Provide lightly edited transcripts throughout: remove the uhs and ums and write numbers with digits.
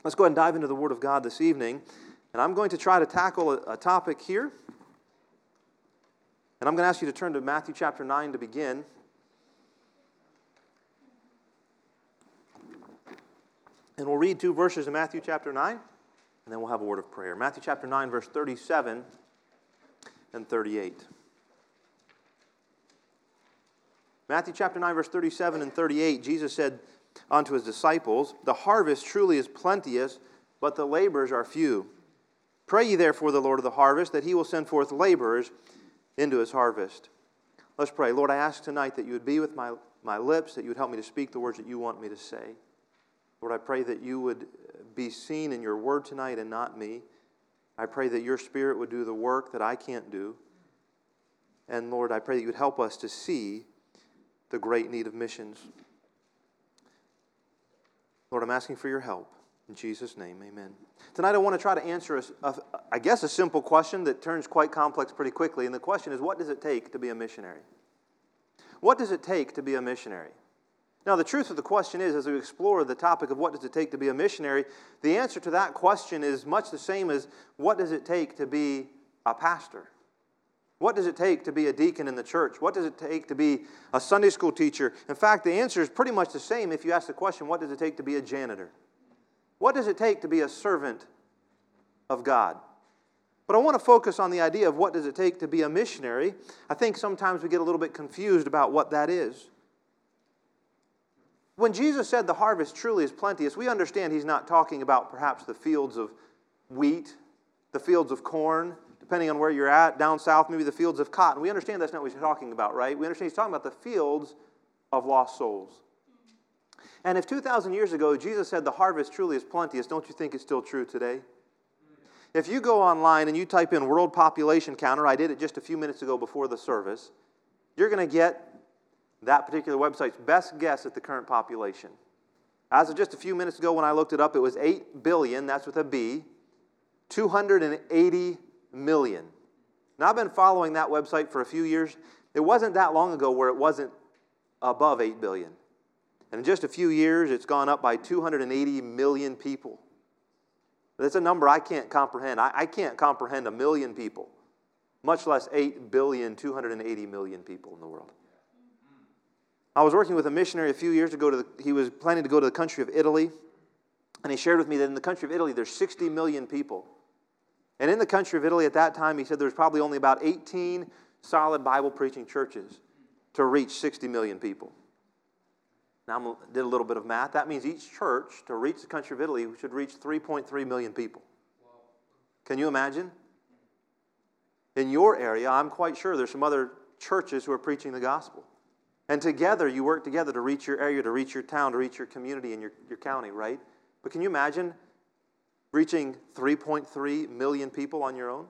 Let's go ahead and dive into the Word of God this evening. And I'm going to try to tackle a topic here. And I'm going to ask you to turn to Matthew chapter 9 to begin. And we'll read 2 verses in Matthew chapter 9, and then we'll have a word of prayer. Matthew chapter 9, verse 37 and 38. Matthew chapter 9, verse 37 and 38, Jesus said unto his disciples, "The harvest truly is plenteous, but the laborers are few. Pray ye therefore the Lord of the harvest, that he will send forth laborers into his harvest." Let's pray. Lord, I ask tonight that you would be with my lips, that you would help me to speak the words that you want me to say. Lord, I pray that you would be seen in your word tonight and not me. I pray that your Spirit would do the work that I can't do. And Lord, I pray that you would help us to see the great need of missions. Lord, I'm asking for your help. In Jesus' name, amen. Tonight I want to try to answer, a simple question that turns quite complex pretty quickly. And the question is, what does it take to be a missionary? What does it take to be a missionary? Now, the truth of the question is, as we explore the topic of what does it take to be a missionary, the answer to that question is much the same as what does it take to be a pastor? What does it take to be a deacon in the church? What does it take to be a Sunday school teacher? In fact, the answer is pretty much the same if you ask the question, what does it take to be a janitor? What does it take to be a servant of God? But I want to focus on the idea of what does it take to be a missionary. I think sometimes we get a little bit confused about what that is. When Jesus said the harvest truly is plenteous, we understand he's not talking about perhaps the fields of wheat, the fields of corn, depending on where you're at, down south, maybe the fields of cotton. We understand that's not what he's talking about, right? We understand he's talking about the fields of lost souls. And if 2,000 years ago Jesus said the harvest truly is plenteous, don't you think it's still true today? If you go online and you type in world population counter, I did it just a few minutes ago before the service, you're going to get that particular website's best guess at the current population. As of just a few minutes ago when I looked it up, it was 8 billion, that's with a B, 280 million. Now, I've been following that website for a few years. It wasn't that long ago where it wasn't above 8 billion. And in just a few years, it's gone up by 280 million people. That's a number I can't comprehend. I can't comprehend a million people, much less 8 billion, 280 million people in the world. I was working with a missionary a few years ago. He was planning to go to the country of Italy, and he shared with me that in the country of Italy, there's 60 million people. And in the country of Italy at that time, he said there was probably only about 18 solid Bible-preaching churches to reach 60 million people. Now, I did a little bit of math. That means each church, to reach the country of Italy, should reach 3.3 million people. Can you imagine? In your area, I'm quite sure there's some other churches who are preaching the gospel. And together, you work together to reach your area, to reach your town, to reach your community and your county, right? But can you imagine reaching 3.3 million people on your own?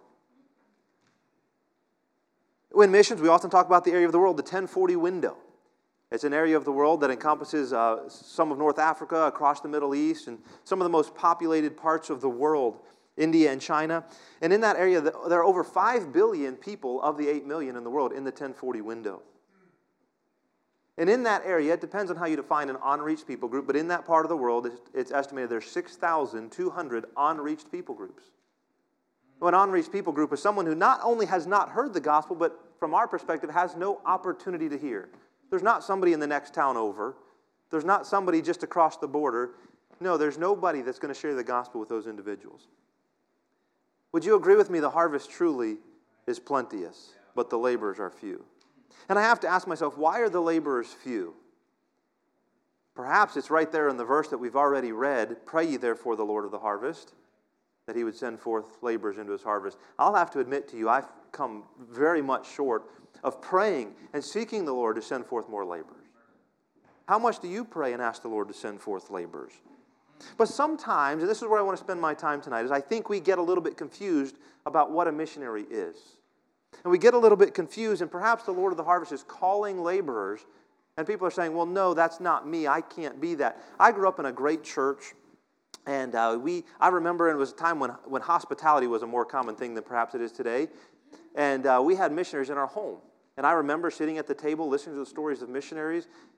In missions, we often talk about the area of the world, the 1040 window. It's an area of the world that encompasses some of North Africa, across the Middle East, and some of the most populated parts of the world, India and China. And in that area, there are over 5 billion people of the 8 million in the world in the 1040 window. And in that area, it depends on how you define an unreached people group, but in that part of the world, it's estimated there's 6,200 unreached people groups. An unreached people group is someone who not only has not heard the gospel, but from our perspective, has no opportunity to hear. There's not somebody in the next town over. There's not somebody just across the border. No, there's nobody that's going to share the gospel with those individuals. Would you agree with me the harvest truly is plenteous, but the laborers are few? And I have to ask myself, why are the laborers few? Perhaps it's right there in the verse that we've already read, "Pray ye therefore the Lord of the harvest, that he would send forth laborers into his harvest." I'll have to admit to you, I've come very much short of praying and seeking the Lord to send forth more laborers. How much do you pray and ask the Lord to send forth laborers? But sometimes, and this is where I want to spend my time tonight, is I think we get a little bit confused about what a missionary is. And we get a little bit confused, and perhaps the Lord of the harvest is calling laborers, and people are saying, well, no, that's not me. I can't be that. I grew up in a great church, and I remember it was a time when hospitality was a more common thing than perhaps it is today. And we had missionaries in our home. And I remember sitting at the table listening to the stories of missionaries.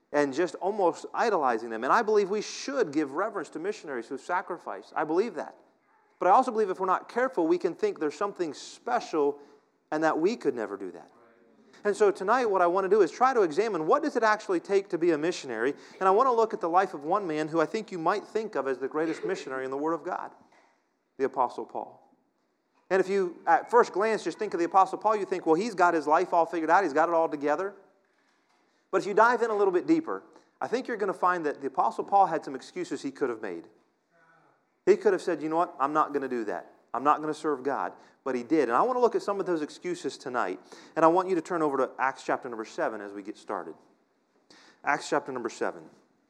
and just almost idolizing them. And I believe we should give reverence to missionaries who sacrifice. I believe that. But I also believe if we're not careful, we can think there's something special and that we could never do that. And so tonight what I want to do is try to examine what does it actually take to be a missionary. And I want to look at the life of one man who I think you might think of as the greatest missionary in the Word of God, the Apostle Paul. And if you, at first glance, just think of the Apostle Paul, you think, well, he's got his life all figured out. He's got it all together. But if you dive in a little bit deeper, I think you're going to find that the Apostle Paul had some excuses he could have made. He could have said, you know what, I'm not going to do that. I'm not going to serve God. But he did. And I want to look at some of those excuses tonight. And I want you to turn over to Acts chapter number 7 as we get started. Acts chapter number 7.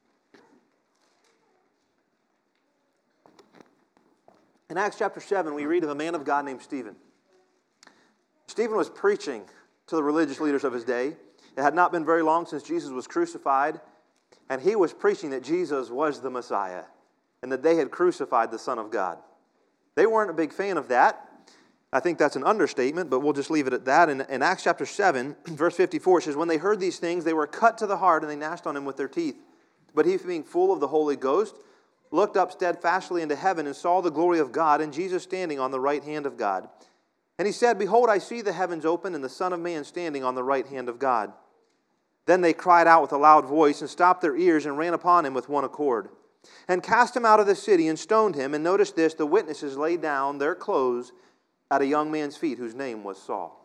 In Acts chapter 7, we read of a man of God named Stephen. Stephen was preaching to the religious leaders of his day. It had not been very long since Jesus was crucified, and he was preaching that Jesus was the Messiah and that they had crucified the Son of God. They weren't a big fan of that. I think that's an understatement, but we'll just leave it at that. In Acts chapter 7, verse 54, it says, when they heard these things, they were cut to the heart, and they gnashed on him with their teeth. But he, being full of the Holy Ghost, looked up steadfastly into heaven and saw the glory of God and Jesus standing on the right hand of God. And he said, behold, I see the heavens open and the Son of Man standing on the right hand of God. Then they cried out with a loud voice and stopped their ears and ran upon him with one accord and cast him out of the city and stoned him. And notice this, the witnesses laid down their clothes at a young man's feet whose name was Saul.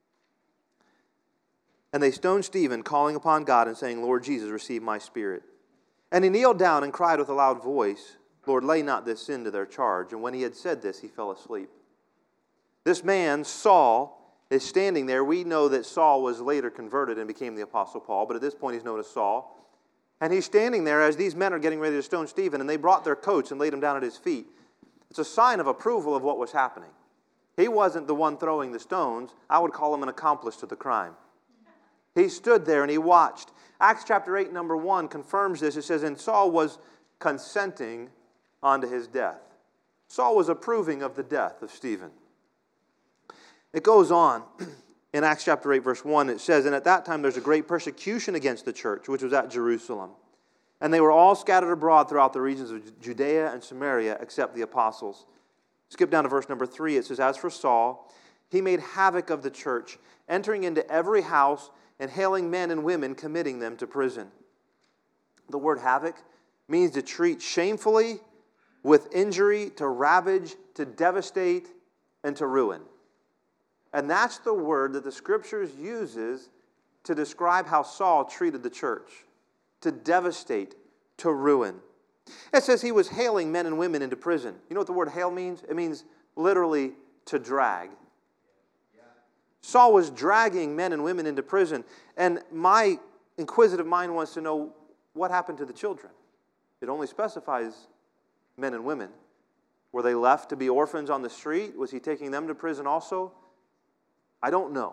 And they stoned Stephen, calling upon God and saying, Lord Jesus, receive my spirit. And he kneeled down and cried with a loud voice, Lord, lay not this sin to their charge. And when he had said this, he fell asleep. This man, Saul, is standing there. We know that Saul was later converted and became the Apostle Paul, but at this point he's known as Saul. And he's standing there as these men are getting ready to stone Stephen, and they brought their coats and laid him down at his feet. It's a sign of approval of what was happening. He wasn't the one throwing the stones. I would call him an accomplice to the crime. He stood there and he watched. Acts chapter 8, number 1 confirms this. It says, and Saul was consenting unto his death. Saul was approving of the death of Stephen. It goes on in Acts chapter 8, verse 1. It says, and at that time there's a great persecution against the church, which was at Jerusalem. And they were all scattered abroad throughout the regions of Judea and Samaria, except the apostles. Skip down to verse number 3. It says, as for Saul, he made havoc of the church, entering into every house and hailing men and women, committing them to prison. The word havoc means to treat shamefully, with injury, to ravage, to devastate, and to ruin. And that's the word that the Scriptures uses to describe how Saul treated the church. To devastate, to ruin. It says he was hailing men and women into prison. You know what the word hail means? It means literally to drag. Saul was dragging men and women into prison. And my inquisitive mind wants to know what happened to the children. It only specifies men and women. Were they left to be orphans on the street? Was he taking them to prison also? I don't know.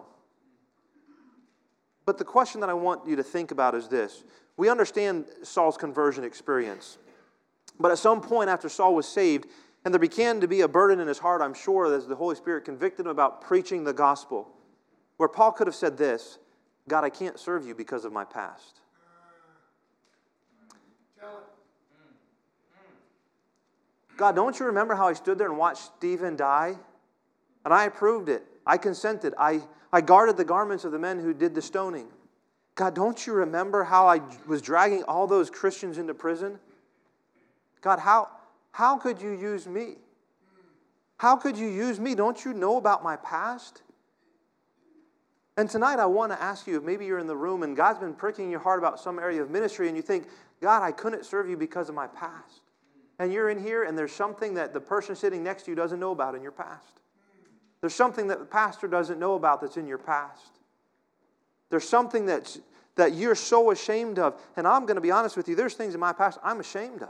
But the question that I want you to think about is this. We understand Saul's conversion experience. But at some point after Saul was saved, and there began to be a burden in his heart, I'm sure, as the Holy Spirit convicted him about preaching the gospel, where Paul could have said this, God, I can't serve you because of my past. God, don't you remember how I stood there and watched Stephen die? And I approved it. I consented. I guarded the garments of the men who did the stoning. God, don't you remember how I was dragging all those Christians into prison? God, how could you use me? How could you use me? Don't you know about my past? And tonight I want to ask you, if maybe you're in the room and God's been pricking your heart about some area of ministry and you think, God, I couldn't serve you because of my past. And you're in here and there's something that the person sitting next to you doesn't know about in your past. There's something that the pastor doesn't know about that's in your past. There's something that you're so ashamed of. And I'm going to be honest with you, there's things in my past I'm ashamed of.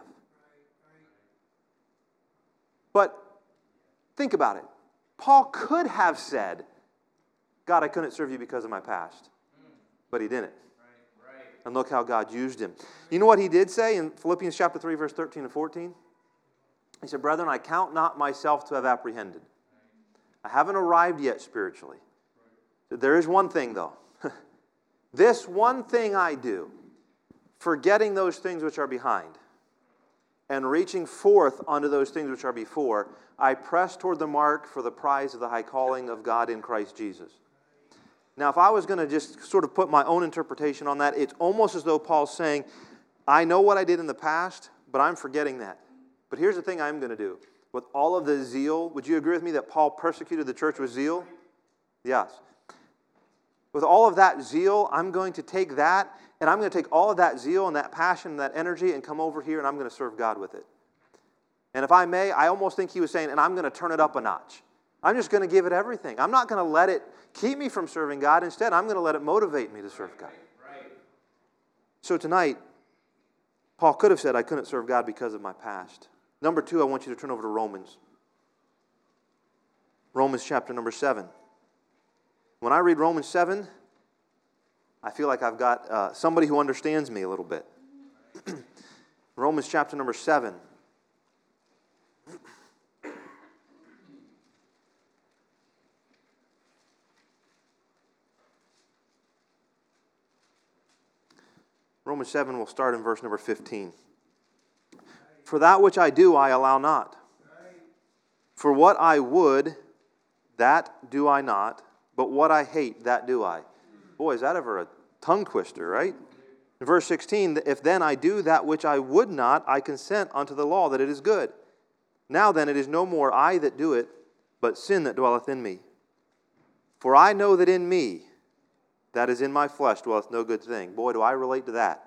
But think about it. Paul could have said, God, I couldn't serve you because of my past. But he didn't. And look how God used him. You know what he did say in Philippians chapter 3, verse 13 and 14? He said, brethren, I count not myself to have apprehended. I haven't arrived yet spiritually. There is one thing, though. This one thing I do, forgetting those things which are behind, and reaching forth unto those things which are before, I press toward the mark for the prize of the high calling of God in Christ Jesus. Now, if I was going to just sort of put my own interpretation on that, it's almost as though Paul's saying, I know what I did in the past, but I'm forgetting that. But here's the thing I'm going to do. With all of the zeal, would you agree with me that Paul persecuted the church with zeal? Yes. With all of that zeal, I'm going to take that, and I'm going to take all of that zeal and that passion and that energy and come over here and I'm going to serve God with it. And if I may, I almost think he was saying, and I'm going to turn it up a notch. I'm just going to give it everything. I'm not going to let it keep me from serving God. Instead, I'm going to let it motivate me to serve God. So tonight, Paul could have said, I couldn't serve God because of my past. Number 2, I want you to turn over to Romans. Romans chapter number 7. When I read Romans 7, I feel like I've got somebody who understands me a little bit. Romans chapter number 7. Romans 7 will start in verse number 15. For that which I do, I allow not. For what I would, that do I not. But what I hate, that do I. Boy, is that ever a tongue twister, right? In verse 16, if then I do that which I would not, I consent unto the law that it is good. Now then, it is no more I that do it, but sin that dwelleth in me. For I know that in me, that is in my flesh, dwelleth no good thing. Boy, do I relate to that.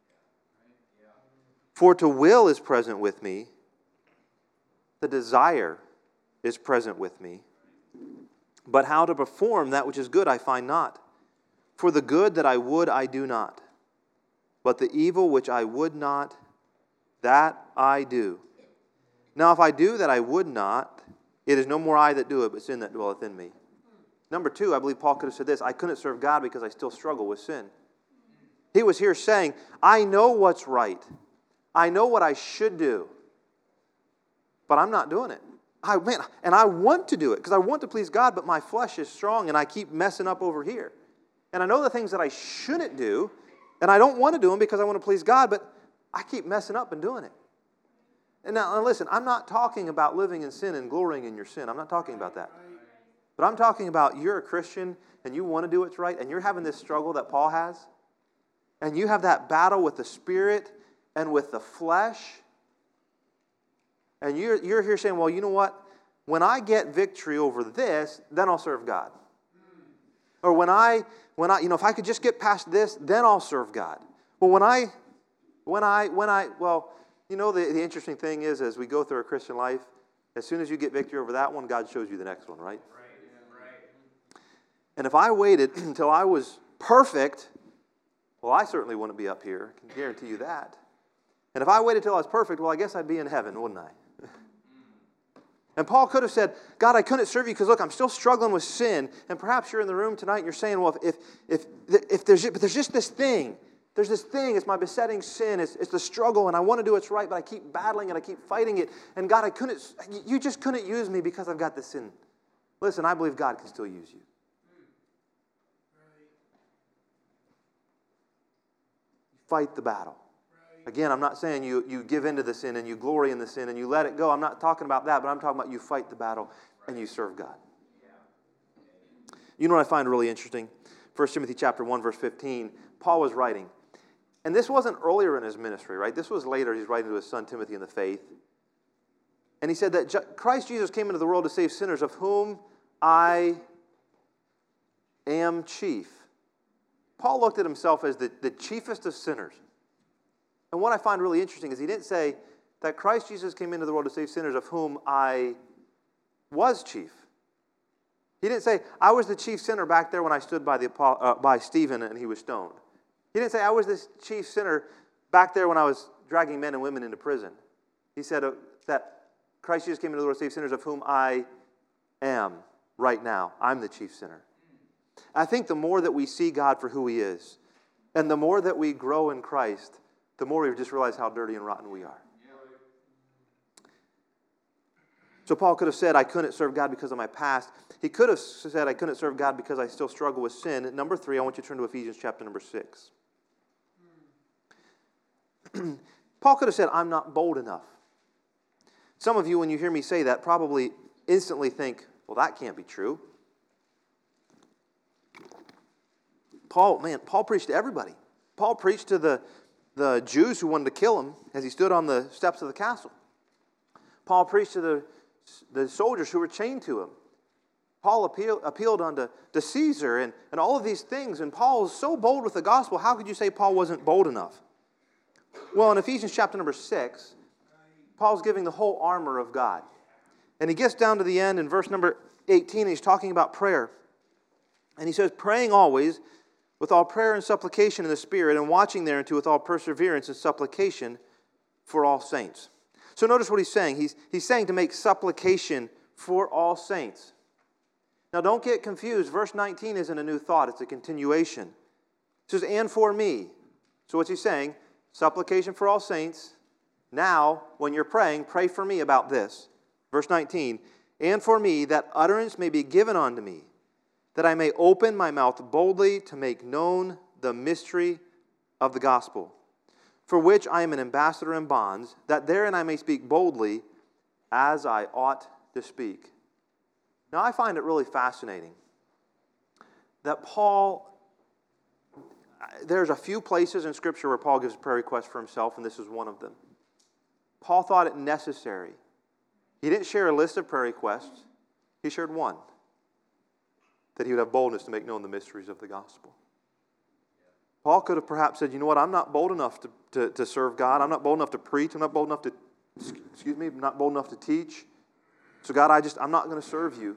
For to will is present with me, the desire is present with me, but how to perform that which is good I find not. For the good that I would I do not, but the evil which I would not, that I do. Now if I do that I would not, it is no more I that do it, but sin that dwelleth in me. Number 2, I believe Paul could have said this, I couldn't serve God because I still struggle with sin. He was here saying, I know what's right. I know what I should do, but I'm not doing it. And I want to do it because I want to please God, but my flesh is strong and I keep messing up over here. And I know the things that I shouldn't do, and I don't want to do them because I want to please God, but I keep messing up and doing it. And now listen, I'm not talking about living in sin and glorying in your sin. I'm not talking about that. But I'm talking about you're a Christian and you want to do what's right, and you're having this struggle that Paul has, and you have that battle with the Spirit and with the flesh. And you're here saying, well, you know what? When I get victory over this, then I'll serve God. Or when I, if I could just get past this, then I'll serve God. Well, the interesting thing is, as we go through our Christian life, as soon as you get victory over that one, God shows you the next one, right? And if I waited until I was perfect, well, I certainly wouldn't be up here. I can guarantee you that. And if I waited till I was perfect, well, I guess I'd be in heaven, wouldn't I? And Paul could have said, God, I couldn't serve you because, look, I'm still struggling with sin. And perhaps you're in the room tonight and you're saying, well, if there's just this thing. There's this thing, it's my besetting sin. It's the struggle, and I want to do what's right, but I keep battling and I keep fighting it. And God, you just couldn't use me because I've got this sin. Listen, I believe God can still use you. Fight the battle. Again, I'm not saying you give into the sin and you glory in the sin and you let it go. I'm not talking about that, but I'm talking about you fight the battle and you serve God. You know what I find really interesting? 1 Timothy chapter 1, verse 15, Paul was writing. And this wasn't earlier in his ministry, right? This was later. He's writing to his son Timothy in the faith. And he said that Christ Jesus came into the world to save sinners, of whom I am chief. Paul looked at himself as the chiefest of sinners. And what I find really interesting is he didn't say that Christ Jesus came into the world to save sinners, of whom I was chief. He didn't say, I was the chief sinner back there when I stood by Stephen and he was stoned. He didn't say, I was the chief sinner back there when I was dragging men and women into prison. He said that Christ Jesus came into the world to save sinners, of whom I am right now. I'm the chief sinner. I think the more that we see God for who he is, and the more that we grow in Christ, the more we just realize how dirty and rotten we are. So Paul could have said, I couldn't serve God because of my past. He could have said, I couldn't serve God because I still struggle with sin. Number 3, I want you to turn to Ephesians chapter number 6. Paul could have said, I'm not bold enough. Some of you, when you hear me say that, probably instantly think, well, that can't be true. Paul preached to everybody. Paul preached to the Jews who wanted to kill him as he stood on the steps of the castle. Paul preached to the soldiers who were chained to him. Paul appealed unto Caesar and all of these things. And Paul is so bold with the gospel. How could you say Paul wasn't bold enough? Well, in Ephesians chapter number 6, Paul's giving the whole armor of God. And he gets down to the end in verse number 18, and he's talking about prayer. And he says, praying always with all prayer and supplication in the Spirit, and watching thereunto with all perseverance and supplication for all saints. So notice what he's saying. He's saying to make supplication for all saints. Now don't get confused. Verse 19 isn't a new thought. It's a continuation. It says, and for me. So what's he saying? Supplication for all saints. Now, when you're praying, pray for me about this. Verse 19, and for me that utterance may be given unto me, that I may open my mouth boldly to make known the mystery of the gospel, for which I am an ambassador in bonds, that therein I may speak boldly as I ought to speak. Now, I find it really fascinating that there's a few places in Scripture where Paul gives a prayer request for himself, and this is one of them. Paul thought it necessary. He didn't share a list of prayer requests. He shared one, that he would have boldness to make known the mysteries of the gospel. Paul could have perhaps said, you know what, I'm not bold enough to serve God. I'm not bold enough to preach. I'm not bold enough I'm not bold enough to teach. So God, I'm not going to serve you.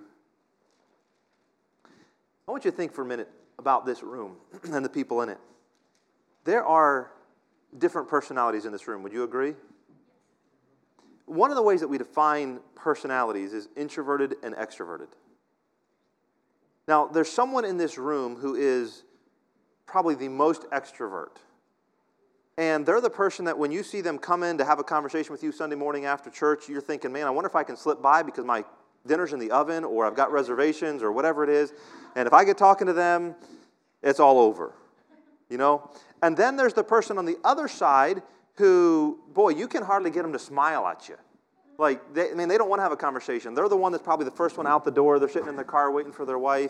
I want you to think for a minute about this room and the people in it. There are different personalities in this room. Would you agree? One of the ways that we define personalities is introverted and extroverted. Now, there's someone in this room who is probably the most extrovert. And they're the person that when you see them come in to have a conversation with you Sunday morning after church, you're thinking, man, I wonder if I can slip by because my dinner's in the oven or I've got reservations or whatever it is. And if I get talking to them, it's all over, you know? And then there's the person on the other side who, boy, you can hardly get them to smile at you. Like, they don't want to have a conversation. They're the one that's probably the first one out the door. They're sitting in their car waiting for their wife.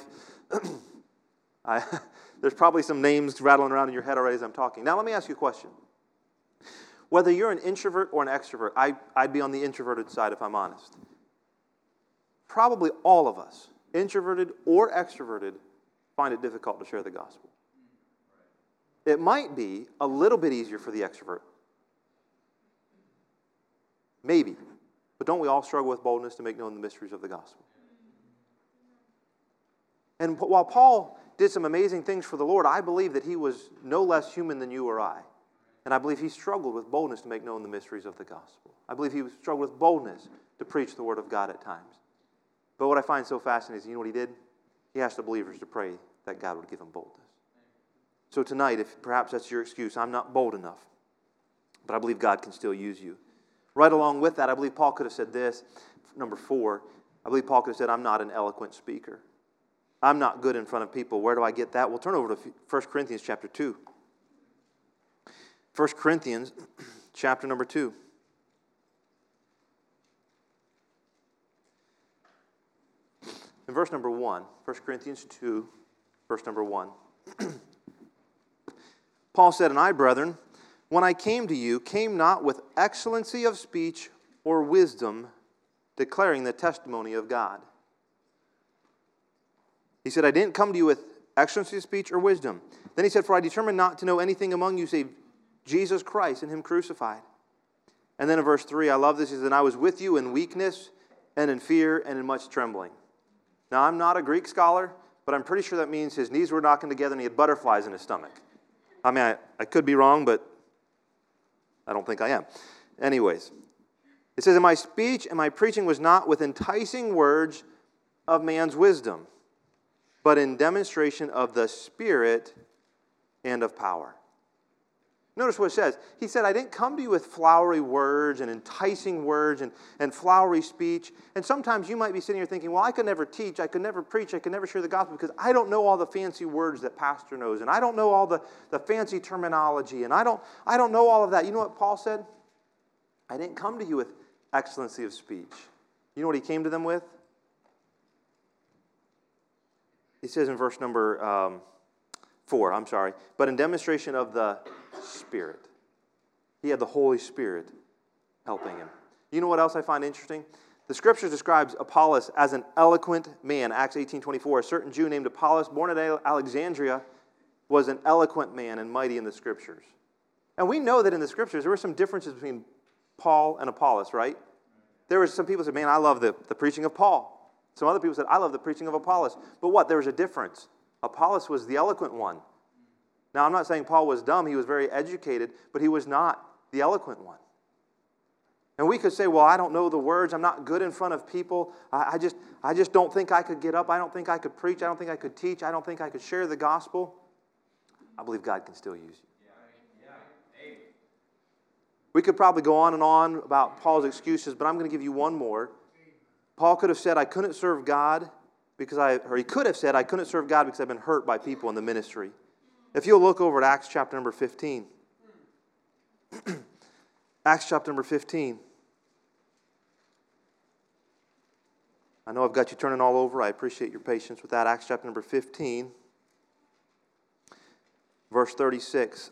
There's probably some names rattling around in your head already as I'm talking. Now, let me ask you a question. Whether you're an introvert or an extrovert, I'd be on the introverted side if I'm honest. Probably all of us, introverted or extroverted, find it difficult to share the gospel. It might be a little bit easier for the extrovert. Maybe. But don't we all struggle with boldness to make known the mysteries of the gospel? And while Paul did some amazing things for the Lord, I believe that he was no less human than you or I. And I believe he struggled with boldness to make known the mysteries of the gospel. I believe he struggled with boldness to preach the word of God at times. But what I find so fascinating is, you know what he did? He asked the believers to pray that God would give him boldness. So tonight, if perhaps that's your excuse, I'm not bold enough, but I believe God can still use you. Right along with that, I believe Paul could have said this, number 4. I believe Paul could have said, I'm not an eloquent speaker. I'm not good in front of people. Where do I get that? We'll turn over to 1 Corinthians chapter 2. 1 Corinthians chapter number 2. In verse number 1, 1 Corinthians 2, verse number 1. Paul said, and I, brethren, when I came to you, came not with excellency of speech or wisdom, declaring the testimony of God. He said, I didn't come to you with excellency of speech or wisdom. Then he said, for I determined not to know anything among you save Jesus Christ and him crucified. And then in verse 3, I love this, he said, and I was with you in weakness and in fear and in much trembling. Now, I'm not a Greek scholar, but I'm pretty sure that means his knees were knocking together and he had butterflies in his stomach. I mean, I could be wrong, but I don't think I am. Anyways, it says, and my speech and my preaching was not with enticing words of man's wisdom, but in demonstration of the Spirit and of power. Notice what it says. He said, I didn't come to you with flowery words and enticing words and flowery speech. And sometimes you might be sitting here thinking, well, I could never teach, I could never preach, I could never share the gospel because I don't know all the fancy words that pastor knows. And I don't know all the fancy terminology. And I don't know all of that. You know what Paul said? I didn't come to you with excellency of speech. You know what he came to them with? He says in verse number 4, but in demonstration of the Spirit. He had the Holy Spirit helping him. You know what else I find interesting? The Scripture describes Apollos as an eloquent man. Acts 18:24, a certain Jew named Apollos, born at Alexandria, was an eloquent man and mighty in the Scriptures. And we know that in the Scriptures there were some differences between Paul and Apollos, right? There were some people who said, man, I love the preaching of Paul. Some other people said, I love the preaching of Apollos. But what? There was a difference. Apollos was the eloquent one. Now, I'm not saying Paul was dumb. He was very educated, but he was not the eloquent one. And we could say, well, I don't know the words. I'm not good in front of people. I just don't think I could get up. I don't think I could preach. I don't think I could teach. I don't think I could share the gospel. I believe God can still use you. We could probably go on and on about Paul's excuses, but I'm going to give you one more. Paul could have said, I couldn't serve God or he could have said, I couldn't serve God because I've been hurt by people in the ministry. If you'll look over at Acts chapter number 15. Acts chapter number 15. I know I've got you turning all over. I appreciate your patience with that. Acts chapter number 15, verse 36.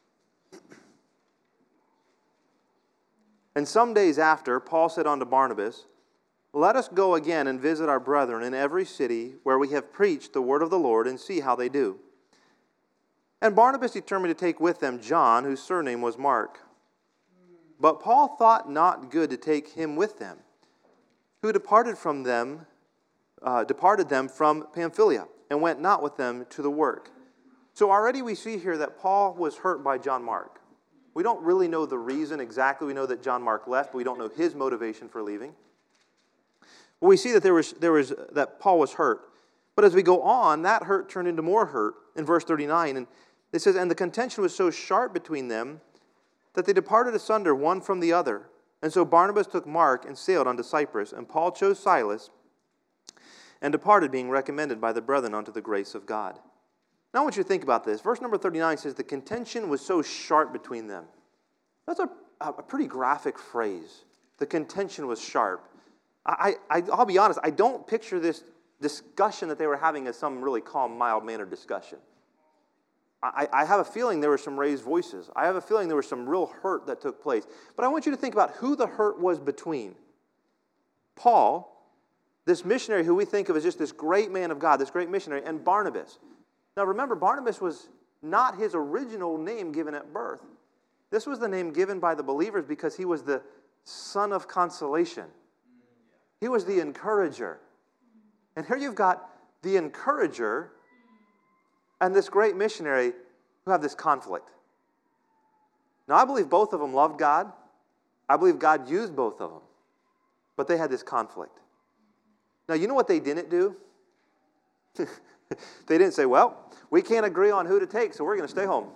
And some days after, Paul said unto Barnabas, let us go again and visit our brethren in every city where we have preached the word of the Lord and see how they do. And Barnabas determined to take with them John, whose surname was Mark. But Paul thought not good to take him with them, who departed them from Pamphylia, and went not with them to the work. So already we see here that Paul was hurt by John Mark. We don't really know the reason exactly. We know that John Mark left, but we don't know his motivation for leaving. Well, we see that that Paul was hurt. But as we go on, that hurt turned into more hurt in verse 39. And it says, and the contention was so sharp between them that they departed asunder one from the other. And so Barnabas took Mark and sailed unto Cyprus, and Paul chose Silas and departed, being recommended by the brethren unto the grace of God. Now I want you to think about this. Verse number 39 says, the contention was so sharp between them. That's a pretty graphic phrase. The contention was sharp. I'll be honest, I don't picture this discussion that they were having as some really calm, mild-mannered discussion. I have a feeling there were some raised voices. I have a feeling there was some real hurt that took place. But I want you to think about who the hurt was between. Paul, this missionary who we think of as just this great man of God, this great missionary, and Barnabas. Now remember, Barnabas was not his original name given at birth. This was the name given by the believers because he was the son of consolation. He was the encourager. And here you've got the encourager and this great missionary who have this conflict. Now, I believe both of them loved God. I believe God used both of them. But they had this conflict. Now, you know what they didn't do? They didn't say, well, we can't agree on who to take, so we're going to stay home.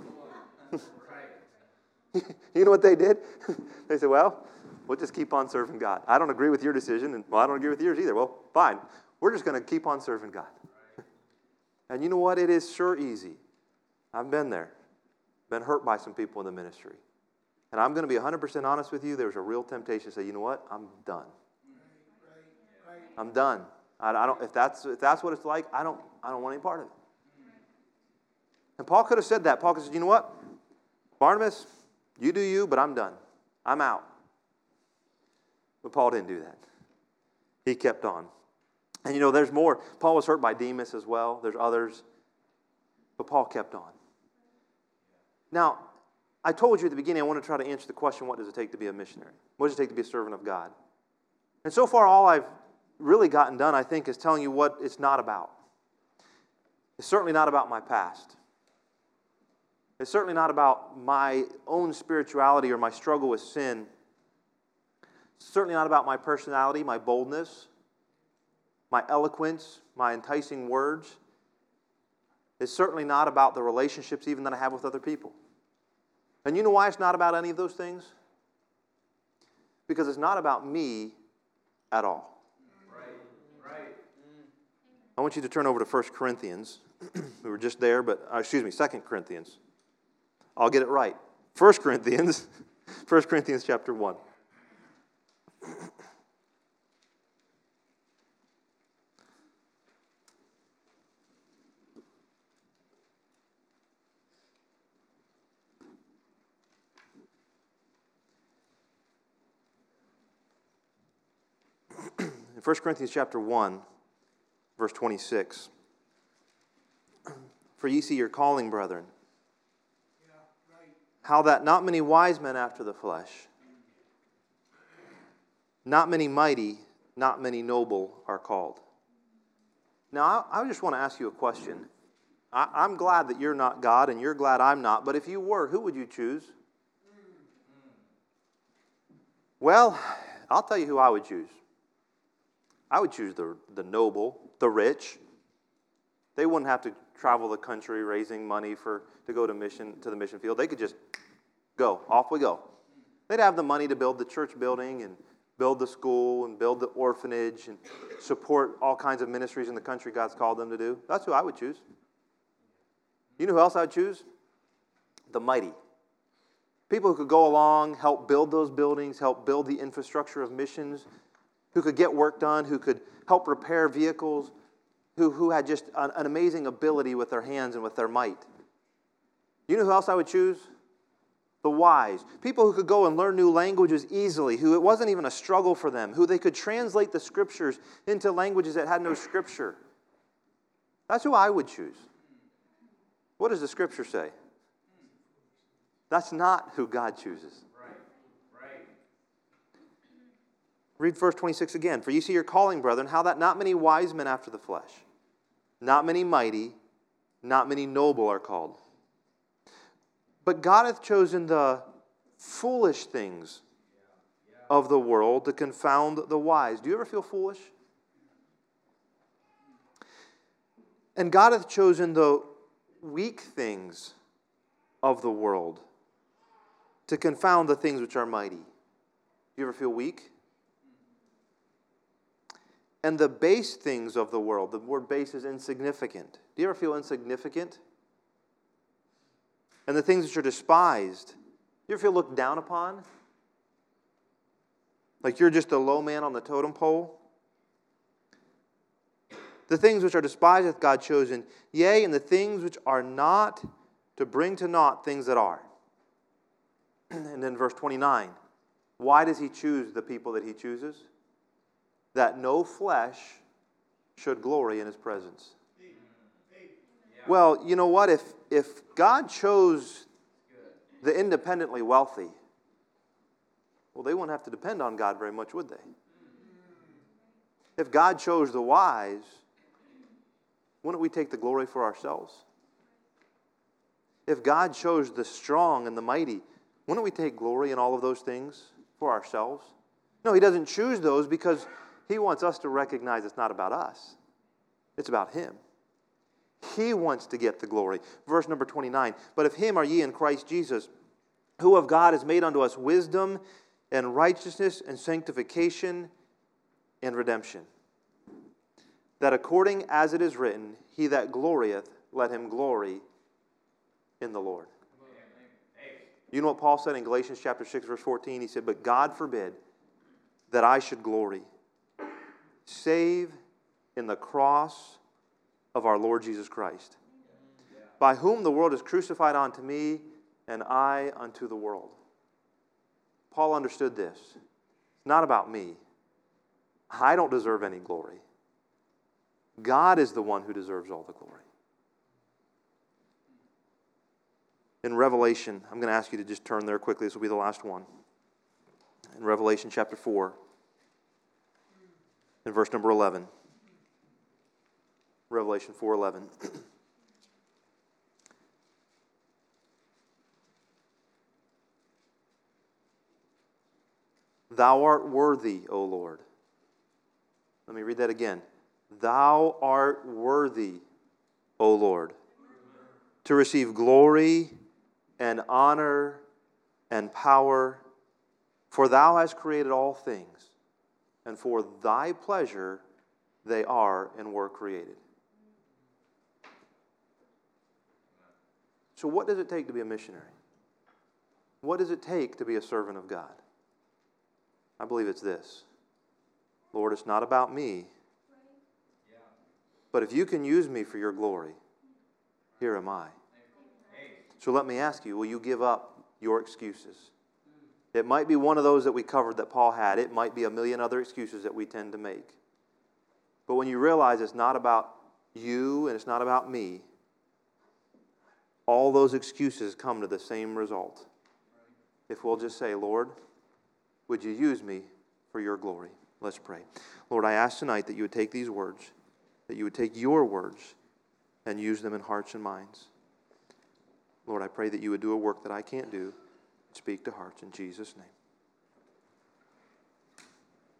You know what they did? They said, well, we'll just keep on serving God. I don't agree with your decision, and I don't agree with yours either. Well, fine. We're just going to keep on serving God. And you know what? It is sure easy. I've been there. Been hurt by some people in the ministry. And I'm going to be 100% honest with you. There's a real temptation to say, you know what? I'm done. I'm done. I don't. If that's what it's like, I don't want any part of it. And Paul could have said that. Paul could have said, you know what? Barnabas, you do you, but I'm done. I'm out. But Paul didn't do that. He kept on. And you know, there's more. Paul was hurt by Demas as well. There's others. But Paul kept on. Now, I told you at the beginning, I want to try to answer the question, what does it take to be a missionary? What does it take to be a servant of God? And so far, all I've really gotten done, I think, is telling you what it's not about. It's certainly not about my past. It's certainly not about my own spirituality or my struggle with sin. It's certainly not about my personality, my boldness, my eloquence, my enticing words. It's certainly not about the relationships even that I have with other people. And you know why it's not about any of those things? Because it's not about me at all. Right. I want you to turn over to 1 Corinthians. We were just there, but, 2 Corinthians. I'll get it right. 1 Corinthians, 1 Corinthians chapter 1. In 1 Corinthians chapter 1, verse 26. For ye see your calling, brethren, how that not many wise men after the flesh, not many mighty, not many noble are called. Now, I just want to ask you a question. I'm glad that you're not God, and you're glad I'm not, but if you were, who would you choose? Well, I'll tell you who I would choose. I would choose the noble, the rich. They wouldn't have to travel the country raising money to go to the mission field. They could just go. Off we go. They'd have the money to build the church building and build the school and build the orphanage and support all kinds of ministries in the country God's called them to do. That's who I would choose. You know who else I would choose? The mighty. People who could go along, help build those buildings, help build the infrastructure of missions, who could get work done, who could help repair vehicles, who had just an amazing ability with their hands and with their might. You know who else I would choose? The wise. People who could go and learn new languages easily, who it wasn't even a struggle for them, who they could translate the scriptures into languages that had no scripture. That's who I would choose. What does the scripture say? That's not who God chooses. Read verse 26 again. For you see your calling, brethren, how that not many wise men after the flesh, not many mighty, not many noble are called. But God hath chosen the foolish things of the world to confound the wise. Do you ever feel foolish? And God hath chosen the weak things of the world to confound the things which are mighty. Do you ever feel weak? And the base things of the world. The word base is insignificant. Do you ever feel insignificant? And the things which are despised. Do you ever feel looked down upon? Like you're just a low man on the totem pole? The things which are despised hath God chosen, yea, and the things which are not, to bring to naught things that are. And then verse 29. Why does he choose the people that he chooses? That no flesh should glory in his presence. Well, you know what? If God chose the independently wealthy, well, they wouldn't have to depend on God very much, would they? If God chose the wise, wouldn't we take the glory for ourselves? If God chose the strong and the mighty, wouldn't we take glory in all of those things for ourselves? No, he doesn't choose those because he wants us to recognize it's not about us. It's about him. He wants to get the glory. Verse number 29. But of him are ye in Christ Jesus, who of God is made unto us wisdom and righteousness and sanctification and redemption. That according as it is written, he that glorieth, let him glory in the Lord. You know what Paul said in Galatians chapter 6, verse 14? He said, but God forbid that I should glory, save in the cross of our Lord Jesus Christ, by whom the world is crucified unto me, and I unto the world. Paul understood this. It's not about me. I don't deserve any glory. God is the one who deserves all the glory. In Revelation, I'm going to ask you to just turn there quickly. This will be the last one. In Revelation chapter 4, in verse number 11. Revelation 4:11. Thou art worthy, O Lord. Let me read that again. Thou art worthy, O Lord, to receive glory and honor and power, for thou hast created all things, and for thy pleasure they are and were created. So what does it take to be a missionary? What does it take to be a servant of God? I believe it's this. Lord, it's not about me, but if you can use me for your glory, here am I. So let me ask you, will you give up your excuses? It might be one of those that we covered that Paul had. It might be a million other excuses that we tend to make. But when you realize it's not about you and it's not about me, all those excuses come to the same result. If we'll just say, Lord, would you use me for your glory? Let's pray. Lord, I ask tonight that you would take these words, that you would take your words and use them in hearts and minds. Lord, I pray that you would do a work that I can't do. Speak to hearts in Jesus' name.